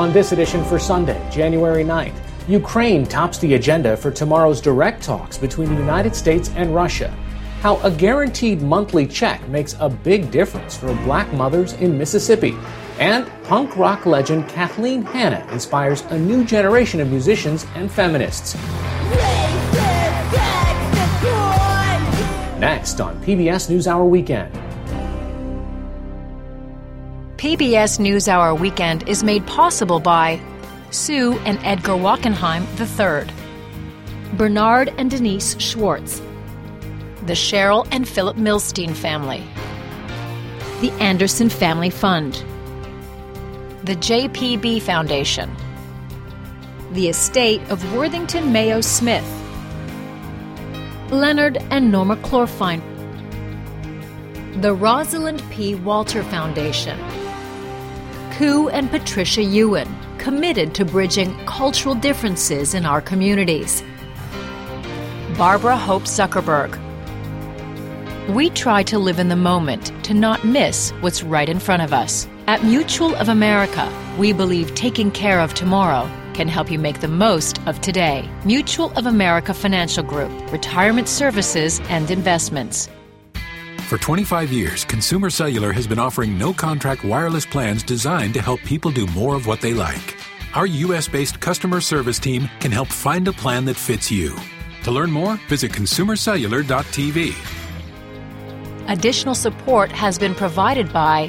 On this edition for Sunday, January 9th, Ukraine tops the agenda for tomorrow's direct talks between the United States and Russia. How a guaranteed monthly check makes a big difference for black mothers in Mississippi. And punk rock legend Kathleen Hanna inspires a new generation of musicians and feminists. Next on PBS NewsHour Weekend. PBS NewsHour Weekend is made possible by Sue and Edgar Wackenheim III, Bernard and Denise Schwartz, the Cheryl and Philip Milstein family, the Anderson Family Fund, the JPB Foundation, the estate of Worthington Mayo Smith, Leonard and Norma Chlorfine, the Rosalind P. Walter Foundation, Koo and Patricia Ewan, committed to bridging cultural differences in our communities, Barbara Hope Zuckerberg. We try to live in the moment to not miss what's right in front of us. At Mutual of America, we believe taking care of tomorrow can help you make the most of today. Mutual of America Financial Group, retirement services and investments. For 25 years, Consumer Cellular has been offering no-contract wireless plans designed to help people do more of what they like. Our U.S.-based customer service team can help find a plan that fits you. To learn more, visit consumercellular.tv. Additional support has been provided by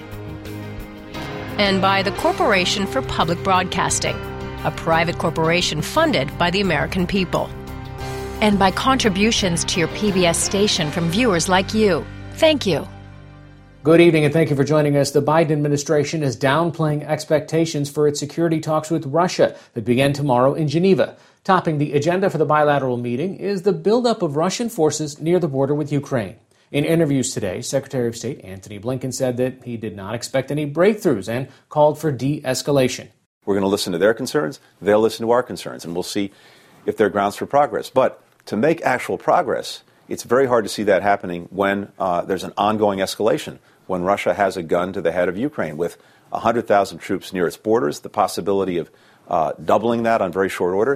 the Corporation for Public Broadcasting, a private corporation funded by the American people, and by contributions to your PBS station from viewers like you. Thank you. Good evening and thank you for joining us. The Biden administration is downplaying expectations for its security talks with Russia that begin tomorrow in Geneva. Topping the agenda for the bilateral meeting is the buildup of Russian forces near the border with Ukraine. In interviews today, Secretary of State Antony Blinken said that he did not expect any breakthroughs and called for de-escalation. We're going to listen to their concerns, they'll listen to our concerns, and we'll see if there are grounds for progress. But to make actual progress, it's very hard to see that happening when there's an ongoing escalation, when Russia has a gun to the head of Ukraine with 100,000 troops near its borders, the possibility of doubling that on very short order.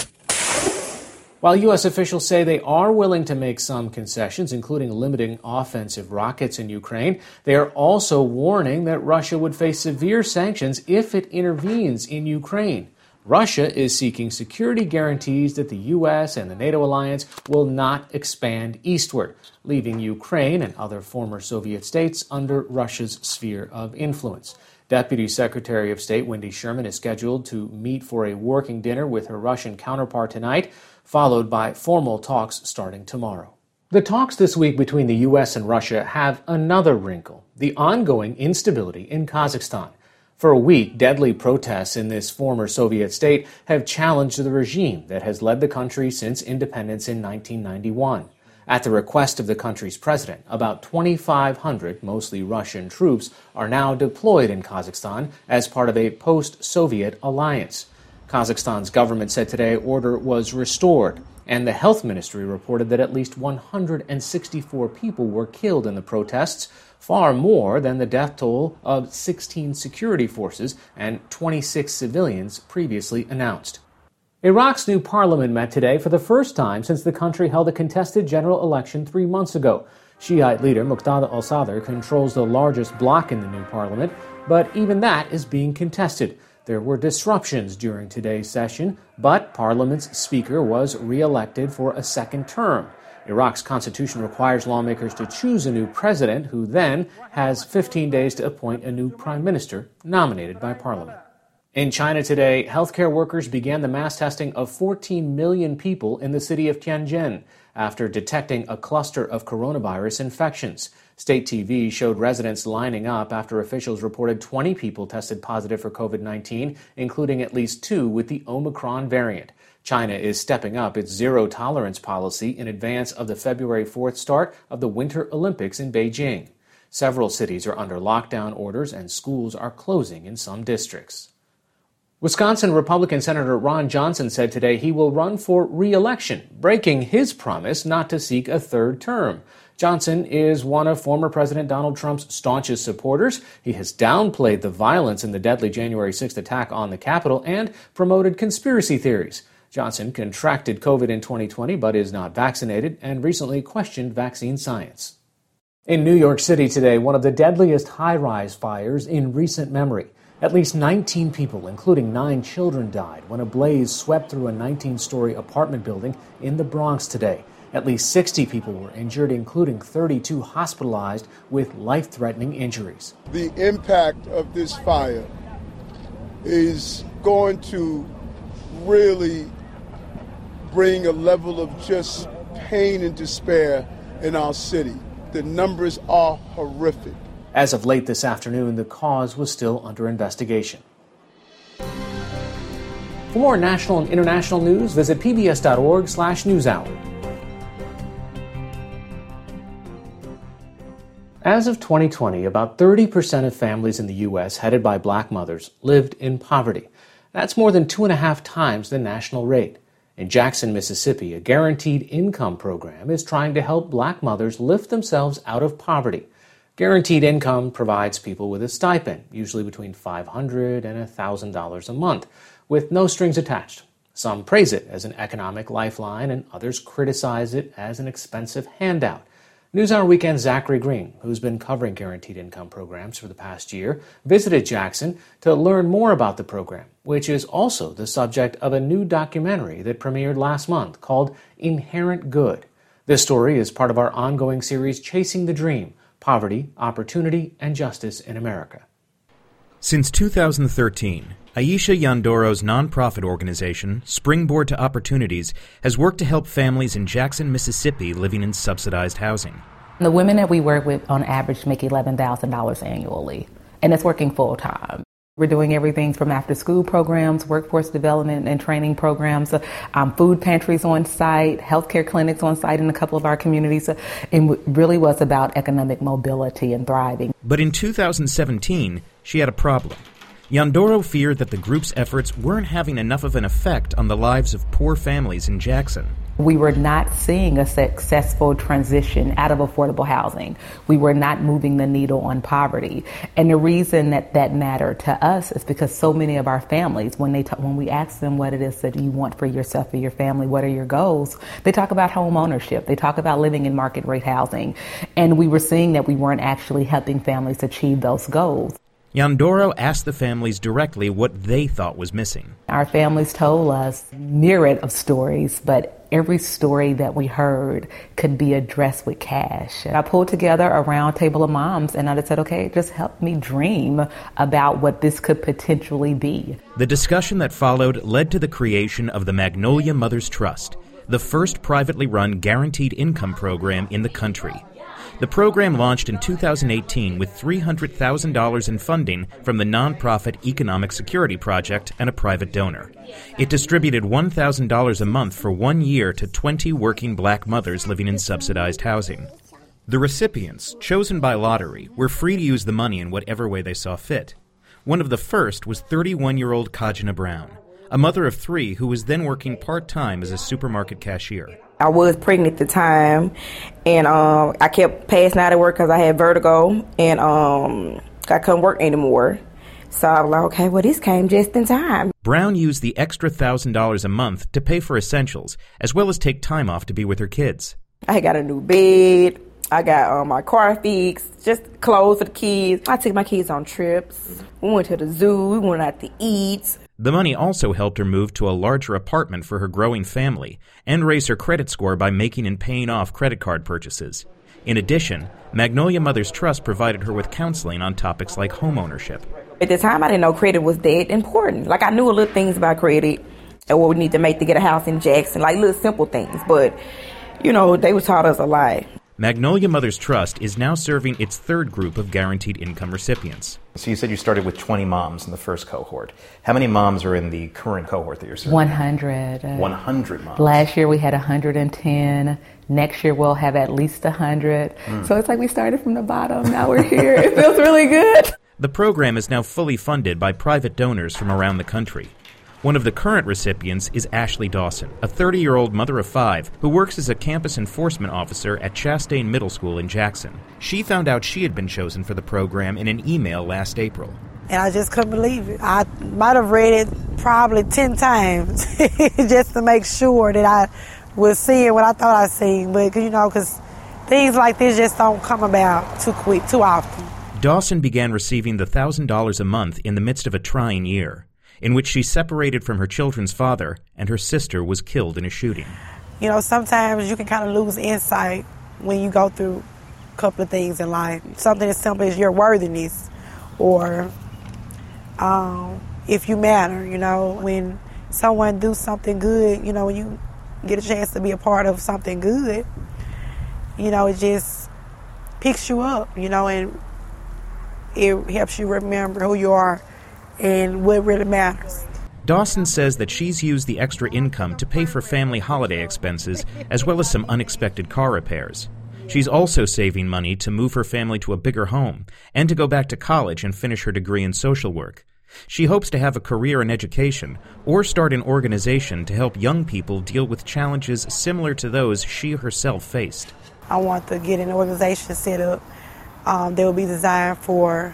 While U.S. officials say they are willing to make some concessions, including limiting offensive rockets in Ukraine, they are also warning that Russia would face severe sanctions if it intervenes in Ukraine. Russia is seeking security guarantees that the U.S. and the NATO alliance will not expand eastward, leaving Ukraine and other former Soviet states under Russia's sphere of influence. Deputy Secretary of State Wendy Sherman is scheduled to meet for a working dinner with her Russian counterpart tonight, followed by formal talks starting tomorrow. The talks this week between the U.S. and Russia have another wrinkle: the ongoing instability in Kazakhstan. For a week, deadly protests in this former Soviet state have challenged the regime that has led the country since independence in 1991. At the request of the country's president, about 2,500, mostly Russian troops, are now deployed in Kazakhstan as part of a post-Soviet alliance. Kazakhstan's government said today order was restored, and the health ministry reported that at least 164 people were killed in the protests, far more than the death toll of 16 security forces and 26 civilians previously announced. Iraq's new parliament met today for the first time since the country held a contested general election 3 months ago. Shiite leader Muqtada al-Sadr controls the largest bloc in the new parliament, but even that is being contested. There were disruptions during today's session, but Parliament's speaker was re-elected for a second term. Iraq's constitution requires lawmakers to choose a new president, who then has 15 days to appoint a new prime minister nominated by Parliament. In China today, healthcare workers began the mass testing of 14 million people in the city of Tianjin after detecting a cluster of coronavirus infections. State TV showed residents lining up after officials reported 20 people tested positive for COVID-19, including at least 2 with the Omicron variant. China is stepping up its zero-tolerance policy in advance of the February 4th start of the Winter Olympics in Beijing. Several cities are under lockdown orders and schools are closing in some districts. Wisconsin Republican Senator Ron Johnson said today he will run for re-election, breaking his promise not to seek a third term. Johnson is one of former President Donald Trump's staunchest supporters. He has downplayed the violence in the deadly January 6th attack on the Capitol and promoted conspiracy theories. Johnson contracted COVID in 2020 but is not vaccinated and recently questioned vaccine science. In New York City today, one of the deadliest high-rise fires in recent memory. At least 19 people, including 9 children, died when a blaze swept through a 19-story apartment building in the Bronx today. At least 60 people were injured, including 32 hospitalized with life-threatening injuries. The impact of this fire is going to really bring a level of just pain and despair in our city. The numbers are horrific. As of late this afternoon, the cause was still under investigation. For more national and international news, visit pbs.org/newshour. As of 2020, about 30% of families in the U.S. headed by black mothers lived in poverty. That's more than 2.5 times the national rate. In Jackson, Mississippi, a guaranteed income program is trying to help black mothers lift themselves out of poverty. Guaranteed income provides people with a stipend, usually between $500 and $1,000 a month, with no strings attached. Some praise it as an economic lifeline, and others criticize it as an expensive handout. NewsHour Weekend's Zachary Green, who's been covering guaranteed income programs for the past year, visited Jackson to learn more about the program, which is also the subject of a new documentary that premiered last month called Inherent Good. This story is part of our ongoing series Chasing the Dream: Poverty, Opportunity, and Justice in America. Since 2013, Aisha Yandoro's nonprofit organization, Springboard to Opportunities, has worked to help families in Jackson, Mississippi living in subsidized housing. The women that we work with on average make $11,000 annually, and it's working full time. We're doing everything from after-school programs, workforce development and training programs, food pantries on site, healthcare clinics on site in a couple of our communities. And it really was about economic mobility and thriving. But in 2017, she had a problem. Yandoro feared that the group's efforts weren't having enough of an effect on the lives of poor families in Jackson. We were not seeing a successful transition out of affordable housing. We were not moving the needle on poverty. And the reason that mattered to us is because so many of our families, when we ask them what it is that you want for yourself or your family, what are your goals, they talk about home ownership. They talk about living in market rate housing. And we were seeing that we weren't actually helping families achieve those goals. Yandoro asked the families directly what they thought was missing. Our families told us a myriad of stories, but every story that we heard could be addressed with cash. I pulled together a round table of moms and I just said, okay, just help me dream about what this could potentially be. The discussion that followed led to the creation of the Magnolia Mothers Trust, the first privately run guaranteed income program in the country. The program launched in 2018 with $300,000 in funding from the nonprofit Economic Security Project and a private donor. It distributed $1,000 a month for 1 year to 20 working black mothers living in subsidized housing. The recipients, chosen by lottery, were free to use the money in whatever way they saw fit. One of the first was 31-year-old Kajana Brown, a mother of 3 who was then working part-time as a supermarket cashier. I was pregnant at the time, and I kept passing out of work because I had vertigo, and I couldn't work anymore. So I was like, okay, well, this came just in time. Brown used the extra $1,000 a month to pay for essentials, as well as take time off to be with her kids. I got a new bed. I got my car fixed, just clothes for the kids. I took my kids on trips. We went to the zoo. We went out to eat. The money also helped her move to a larger apartment for her growing family and raise her credit score by making and paying off credit card purchases. In addition, Magnolia Mothers Trust provided her with counseling on topics like home ownership. At the time, I didn't know credit was that important. Like, I knew a little things about credit and what we need to make to get a house in Jackson, like little simple things. But, you know, they were taught us a lot. Magnolia Mothers Trust is now serving its third group of guaranteed income recipients. So you said you started with 20 moms in the first cohort. How many moms are in the current cohort that you're serving? 100. 100 moms. Last year we had 110. Next year we'll have at least 100. So it's like we started from the bottom. Now we're here. It feels really good. The program is now fully funded by private donors from around the country. One of the current recipients is Ashley Dawson, a 30-year-old mother of 5 who works as a campus enforcement officer at Chastain Middle School in Jackson. She found out she had been chosen for the program in an email last April. And I just couldn't believe it. I might have read it probably 10 times just to make sure that I was seeing what I thought I seen. But, because things like this just don't come about too quick, too often. Dawson began receiving the $1,000 a month in the midst of a trying year, in which she separated from her children's father and her sister was killed in a shooting. Sometimes you can kind of lose insight when you go through a couple of things in life. Something as simple as your worthiness or if you matter, when someone do something good, when you get a chance to be a part of something good, it just picks you up, and it helps you remember who you are and what really matters. Dawson says that she's used the extra income to pay for family holiday expenses as well as some unexpected car repairs. She's also saving money to move her family to a bigger home and to go back to college and finish her degree in social work. She hopes to have a career in education or start an organization to help young people deal with challenges similar to those she herself faced. I want to get an organization set up that will be designed for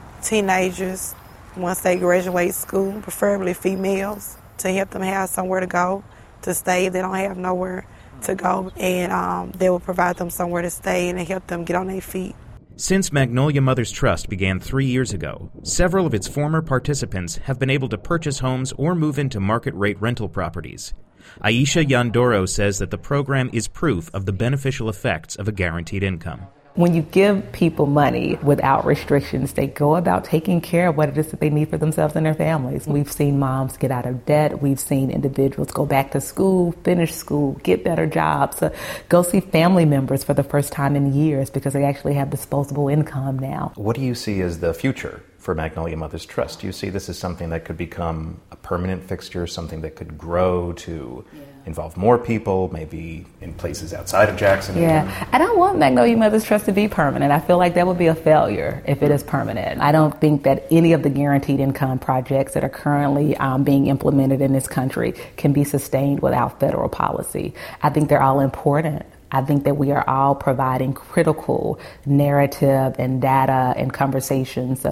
teenagers once they graduate school, preferably females, to help them have somewhere to go, to stay if they don't have nowhere to go. And they will provide them somewhere to stay and help them get on their feet. Since Magnolia Mothers Trust began 3 years ago, several of its former participants have been able to purchase homes or move into market-rate rental properties. Aisha Yandoro says that the program is proof of the beneficial effects of a guaranteed income. When you give people money without restrictions, they go about taking care of what it is that they need for themselves and their families. We've seen moms get out of debt. We've seen individuals go back to school, finish school, get better jobs, go see family members for the first time in years because they actually have disposable income now. What do you see as the future for Magnolia Mothers Trust? Do you see this as something that could become a permanent fixture, something that could grow to involve more people, maybe in places outside of Jackson? Yeah, I don't want Magnolia Mothers Trust to be permanent. I feel like that would be a failure if it is permanent. I don't think that any of the guaranteed income projects that are currently being implemented in this country can be sustained without federal policy. I think they're all important. I think that we are all providing critical narrative and data and conversations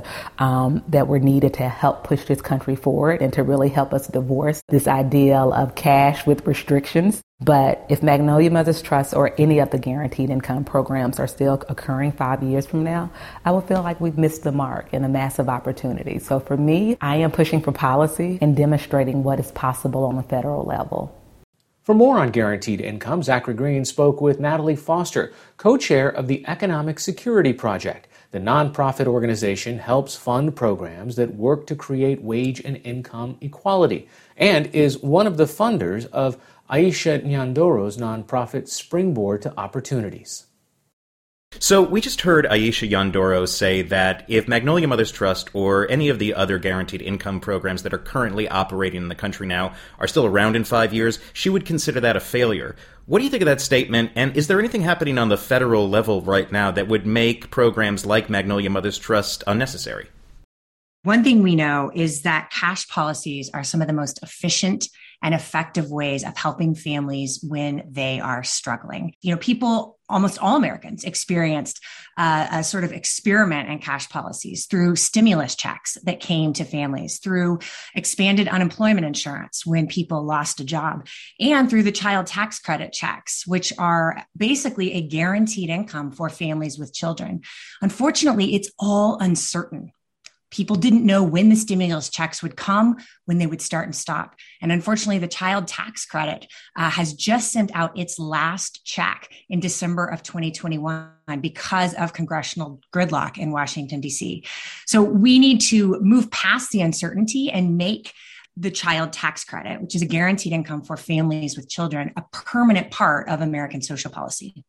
that were needed to help push this country forward and to really help us divorce this ideal of cash with restrictions. But if Magnolia Mothers Trust or any of the guaranteed income programs are still occurring 5 years from now, I will feel like we've missed the mark in a massive opportunity. So for me, I am pushing for policy and demonstrating what is possible on the federal level. For more on guaranteed income, Zachary Green spoke with Natalie Foster, co-chair of the Economic Security Project. The nonprofit organization helps fund programs that work to create wage and income equality and is one of the funders of Aisha Nyandoro's nonprofit Springboard to Opportunities. So we just heard Aisha Yandoro say that if Magnolia Mothers Trust or any of the other guaranteed income programs that are currently operating in the country now are still around in 5 years, she would consider that a failure. What do you think of that statement? And is there anything happening on the federal level right now that would make programs like Magnolia Mothers Trust unnecessary? One thing we know is that cash policies are some of the most efficient and effective ways of helping families when they are struggling. People, almost all Americans, experienced a sort of experiment in cash policies through stimulus checks that came to families, through expanded unemployment insurance when people lost a job, and through the child tax credit checks, which are basically a guaranteed income for families with children. Unfortunately, it's all uncertain. People didn't know when the stimulus checks would come, when they would start and stop. And unfortunately, the child tax credit has just sent out its last check in December of 2021 because of congressional gridlock in Washington, D.C. So we need to move past the uncertainty and make the child tax credit, which is a guaranteed income for families with children, a permanent part of American social policy.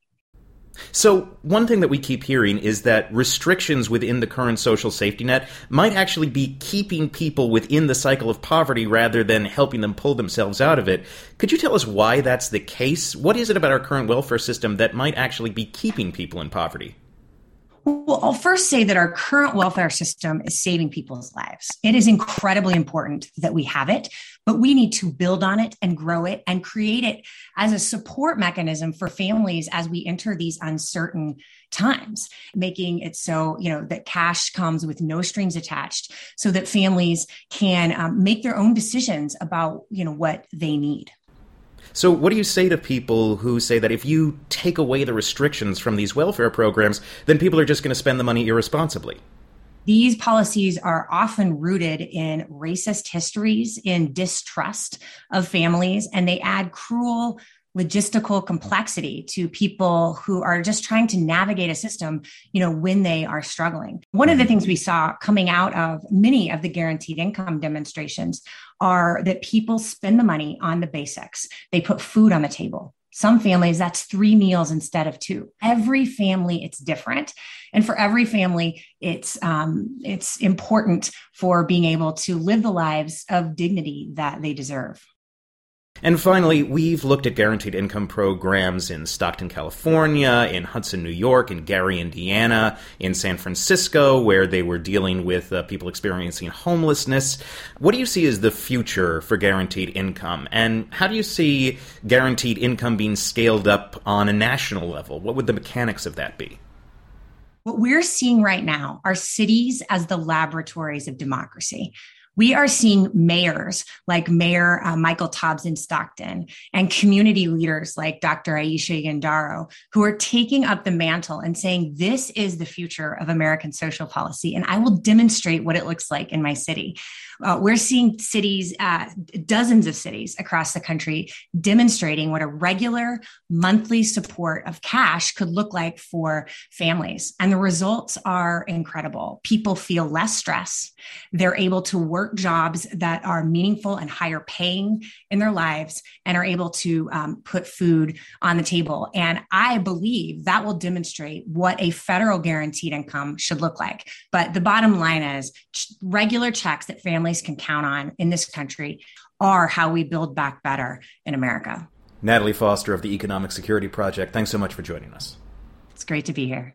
So one thing that we keep hearing is that restrictions within the current social safety net might actually be keeping people within the cycle of poverty rather than helping them pull themselves out of it. Could you tell us why that's the case? What is it about our current welfare system that might actually be keeping people in poverty? Well, I'll first say that our current welfare system is saving people's lives. It is incredibly important that we have it, but we need to build on it and grow it and create it as a support mechanism for families as we enter these uncertain times, making it so, that cash comes with no strings attached so that families can make their own decisions about, what they need. So what do you say to people who say that if you take away the restrictions from these welfare programs, then people are just going to spend the money irresponsibly? These policies are often rooted in racist histories, in distrust of families, and they add cruel logistical complexity to people who are just trying to navigate a system, when they are struggling. One of the things we saw coming out of many of the guaranteed income demonstrations are that people spend the money on the basics. They put food on the table. Some families, that's 3 meals instead of 2. Every family, it's different. And for every family, it's important for being able to live the lives of dignity that they deserve. And finally, we've looked at guaranteed income programs in Stockton, California, in Hudson, New York, in Gary, Indiana, in San Francisco, where they were dealing with people experiencing homelessness. What do you see as the future for guaranteed income? And how do you see guaranteed income being scaled up on a national level? What would the mechanics of that be? What we're seeing right now are cities as the laboratories of democracy. We are seeing mayors like Mayor Michael Tubbs in Stockton and community leaders like Dr. Aisha Yandaro, who are taking up the mantle and saying, this is the future of American social policy, and I will demonstrate what it looks like in my city. We're seeing cities, dozens of cities across the country, demonstrating what a regular monthly support of cash could look like for families. And the results are incredible. People feel less stress. They're able to work jobs that are meaningful and higher paying in their lives and are able to put food on the table. And I believe that will demonstrate what a federal guaranteed income should look like. But the bottom line is regular checks that families can count on in this country are how we build back better in America. Natalie Foster of the Economic Security Project, thanks so much for joining us. It's great to be here.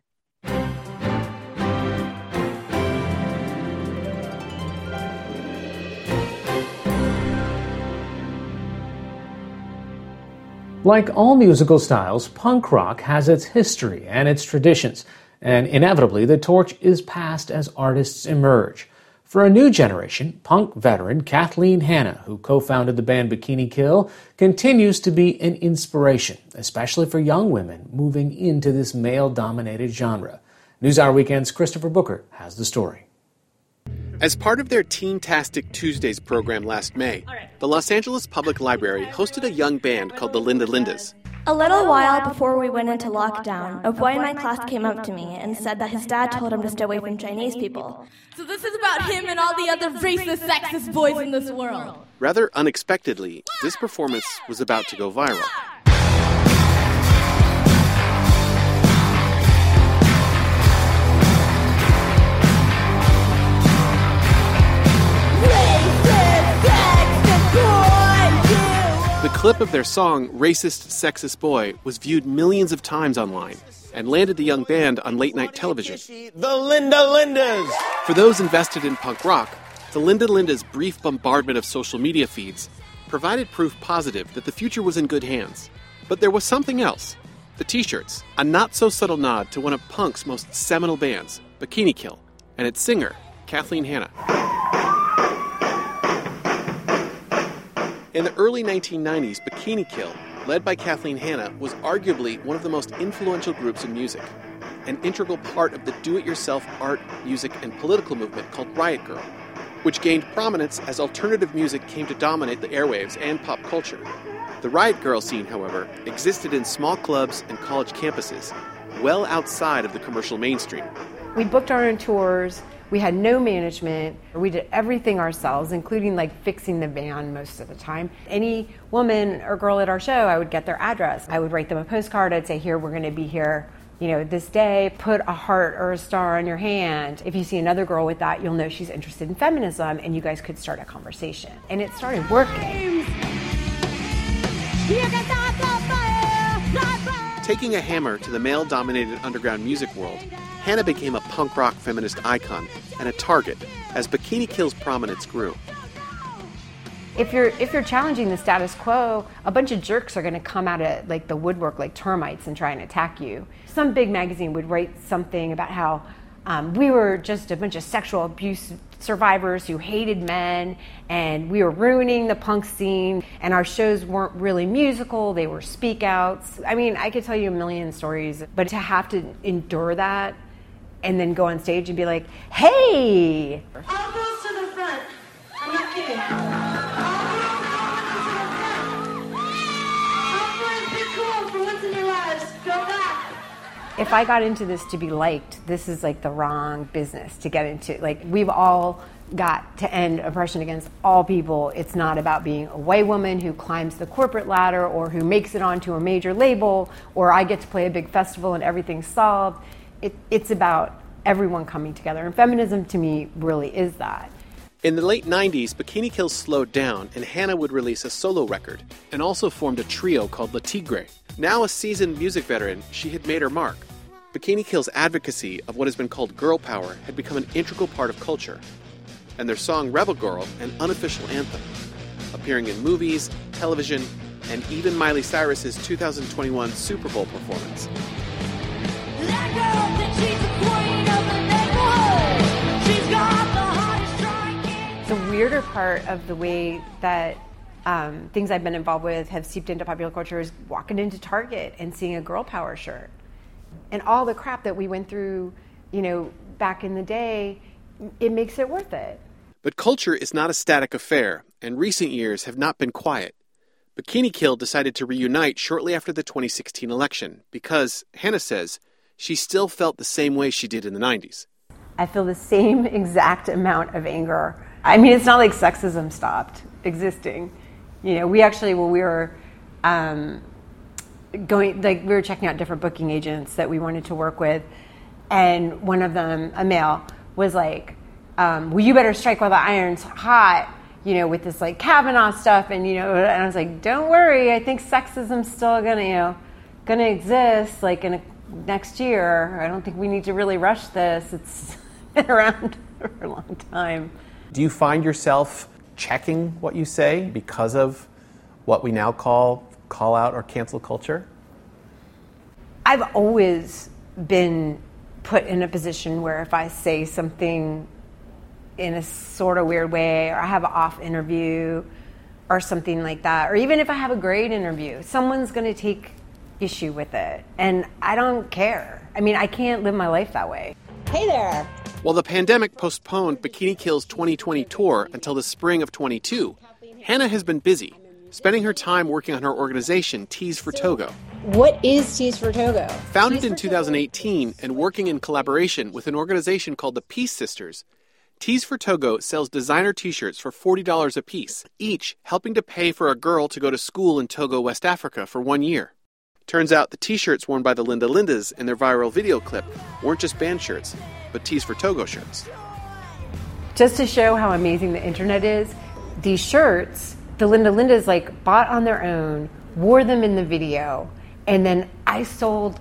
Like all musical styles, punk rock has its history and its traditions, and inevitably the torch is passed as artists emerge. For a new generation, punk veteran Kathleen Hanna, who co-founded the band Bikini Kill, continues to be an inspiration, especially for young women moving into this male-dominated genre. NewsHour Weekend's Christopher Booker has the story. As part of their Teen-tastic Tuesdays program last May, the Los Angeles Public Library hosted a young band called the Linda Lindas. A little while before we went into lockdown, a boy in my class came up to me and said that his dad told him to stay away from Chinese people. So this is about him and all the other racist, sexist boys in this world. Rather unexpectedly, this performance was about to go viral. The clip of their song, Racist, Sexist Boy, was viewed millions of times online and landed the young band on late-night television. The Linda Lindas! For those invested in punk rock, the Linda Lindas' brief bombardment of social media feeds provided proof positive that the future was in good hands. But there was something else. The T-shirts, a not-so-subtle nod to one of punk's most seminal bands, Bikini Kill, and its singer, Kathleen Hanna. In the early 1990s, Bikini Kill, led by Kathleen Hanna, was arguably one of the most influential groups in music, an integral part of the do-it-yourself art, music, and political movement called Riot Grrrl, which gained prominence as alternative music came to dominate the airwaves and pop culture. The Riot Grrrl scene, however, existed in small clubs and college campuses, well outside of the commercial mainstream. We booked our own tours. We had no management. We did everything ourselves, including fixing the van most of the time. Any woman or girl at our show, I would get their address. I would write them a postcard. I'd say, here, we're going to be here, this day. Put a heart or a star on your hand. If you see another girl with that, you'll know she's interested in feminism, and you guys could start a conversation. And it started working. Taking a hammer to the male-dominated underground music world, Hannah became a punk rock feminist icon and a target as Bikini Kill's prominence grew. If you're challenging the status quo, a bunch of jerks are going to come out of like the woodwork like termites and try and attack you. Some big magazine would write something about how we were just a bunch of sexual abuse survivors who hated men, and we were ruining the punk scene, and our shows weren't really musical, they were speak outs. I mean, I could tell you a million stories, but to have to endure that and then go on stage and be like, hey! All girls to the front. I'm not kidding. All girls be cool for once in your lives. Go back. If I got into this to be liked, this is like the wrong business to get into. Like, we've all got to end oppression against all people. It's not about being a white woman who climbs the corporate ladder or who makes it onto a major label, or I get to play a big festival and everything's solved. It's about everyone coming together. And feminism to me really is that. In the late 90s, Bikini Kill slowed down, and Hannah would release a solo record and also formed a trio called La Tigre. Now a seasoned music veteran, she had made her mark. Bikini Kill's advocacy of what has been called girl power had become an integral part of culture, and their song Rebel Girl an unofficial anthem, appearing in movies, television, and even Miley Cyrus's 2021 Super Bowl performance. That girl that she's the queen of the neighborhood. She's got the hottest strike. The weirder part of the way that things I've been involved with have seeped into popular culture is walking into Target and seeing a girl power shirt. And all the crap that we went through, back in the day, it makes it worth it. But culture is not a static affair, and recent years have not been quiet. Bikini Kill decided to reunite shortly after the 2016 election because, Hannah says, she still felt the same way she did in the 90s. I feel the same exact amount of anger. I mean, it's not like sexism stopped existing. We actually, when we were we were checking out different booking agents that we wanted to work with, and one of them, a male, was like, well, you better strike while the iron's hot, with this like Kavanaugh stuff, and and I was like, don't worry, I think sexism's still gonna exist like in next year. I don't think we need to really rush this. It's been around for a long time. Do you find yourself checking what you say because of what we now call out or cancel culture? I've always been put in a position where if I say something in a sort of weird way, or I have an off interview or something like that, or even if I have a great interview, someone's going to take issue with it. And I don't care. I mean, I can't live my life that way. Hey there. While the pandemic postponed Bikini Kill's 2020 tour until the spring of 22, Hannah has been busy, spending her time working on her organization, Tees for Togo. What is Tees for Togo? Founded in 2018 and working in collaboration with an organization called the Peace Sisters, Tees for Togo sells designer t-shirts for $40 a piece, each helping to pay for a girl to go to school in Togo, West Africa for 1 year. Turns out the t-shirts worn by the Linda Lindas in their viral video clip weren't just band shirts, but Tees for Togo shirts. Just to show how amazing the internet is, these shirts, the Linda Lindas bought on their own, wore them in the video, and then I sold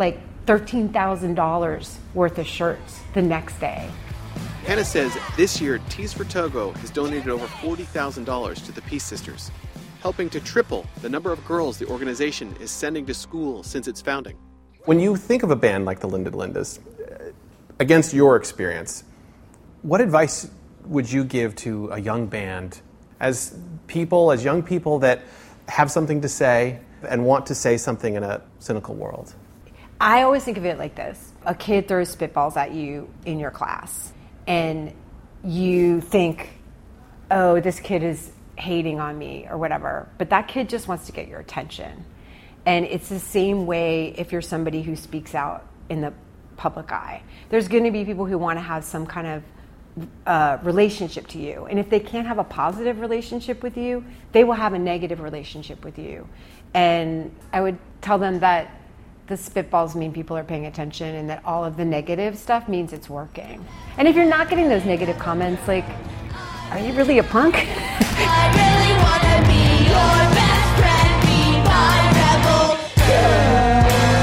$13,000 worth of shirts the next day. Hannah says this year Tees for Togo has donated over $40,000 to the Peace Sisters, helping to triple the number of girls the organization is sending to school since its founding. When you think of a band like the Linda Lindas, against your experience, what advice would you give to a young band as young people that have something to say and want to say something in a cynical world? I always think of it like this. A kid throws spitballs at you in your class, and you think, oh, this kid is hating on me or whatever, but that kid just wants to get your attention. And it's the same way if you're somebody who speaks out in the public eye. There's going to be people who want to have some kind of relationship to you, and if they can't have a positive relationship with you, they will have a negative relationship with you. And I would tell them that the spitballs mean people are paying attention, and that all of the negative stuff means it's working. And if you're not getting those negative comments, are you really a punk? I really wanna be your best friend, be my rebel girl.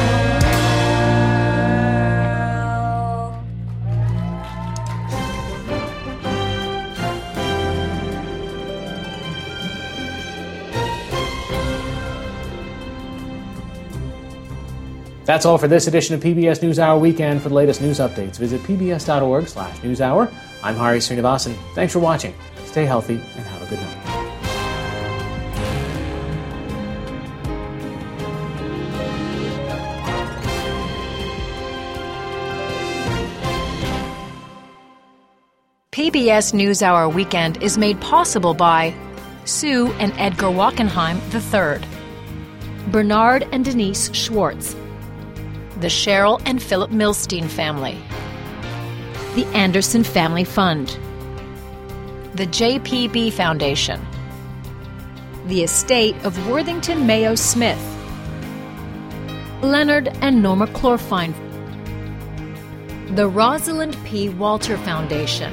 That's all for this edition of PBS NewsHour Weekend. For the latest news updates, visit pbs.org/newshour. I'm Hari Srinivasan. Thanks for watching. Stay healthy and have a good night. PBS NewsHour Weekend is made possible by Sue and Edgar Wackenheim III, Bernard and Denise Schwartz, the Cheryl and Philip Milstein family, the Anderson Family Fund, the JPB Foundation, the estate of Worthington Mayo Smith, Leonard and Norma Clorfine, the Rosalind P. Walter Foundation,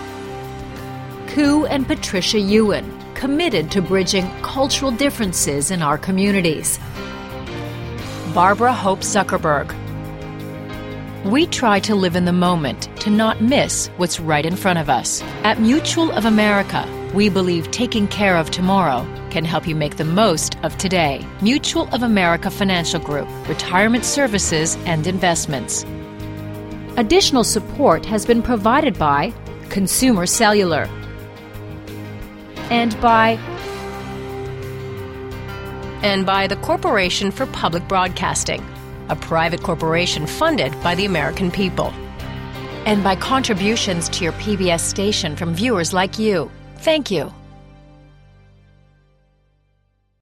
Koo and Patricia Ewan, committed to bridging cultural differences in our communities. Barbara Hope Zuckerberg. We try to live in the moment, to not miss what's right in front of us. At Mutual of America, we believe taking care of tomorrow can help you make the most of today. Mutual of America Financial Group, retirement services and investments. Additional support has been provided by Consumer Cellular and by the Corporation for Public Broadcasting, a private corporation funded by the American people, and by contributions to your PBS station from viewers like you. Thank you.